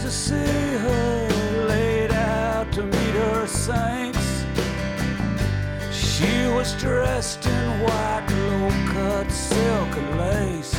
to see her laid out to meet her saints. She was dressed in white, low-cut silk and lace.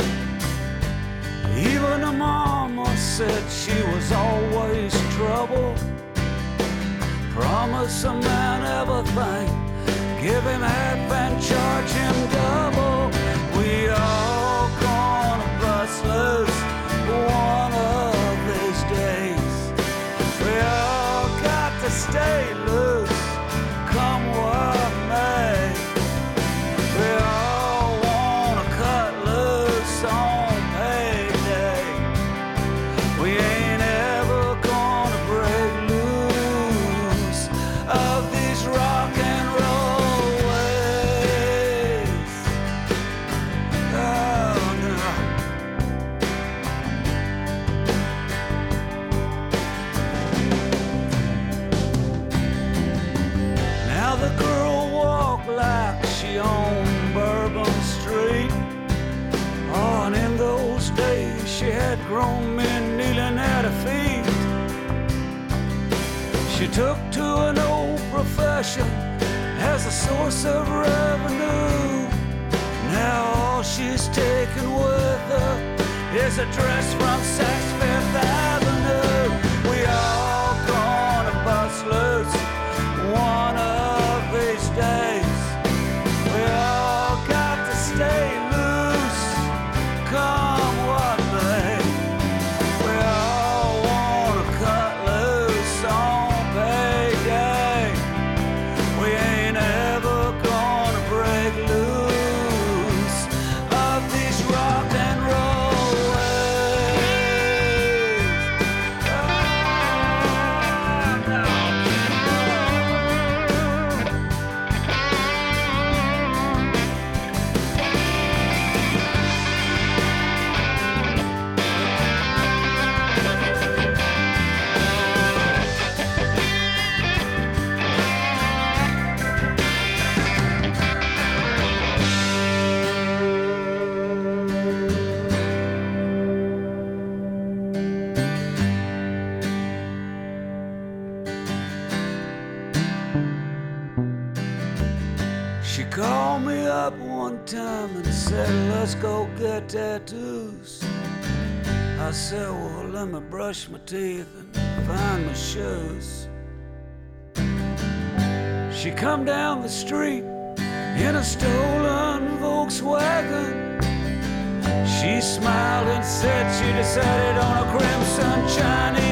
Even her mama said she was always trouble. Promise a man everything, give him half and charge him double. We all gonna bust loose one of these days. We all got to stay loose, come what may. We all wanna cut loose on payday. We ain't ever gonna break loose of these rock and roll ways. Oh no. Now the girl walked like she owned Bourbon Street. Oh, and in those days she had grown men kneeling at her feet. She took to an old profession as a source of revenue. Now all she's taken with her is a dress from Saks Fifth Avenue. We all gonna bust loose one of these days. We all got to stay loose, come what may. We all wanna cut loose on payday. We ain't ever gonna break loose of these rock and roll ways. Oh, no. She called me up one time and said, let's go get tattoos. I said, well, let me brush my teeth and find my shoes. She come down the street in a stolen Volkswagen. She smiled and said she decided on a crimson Chinese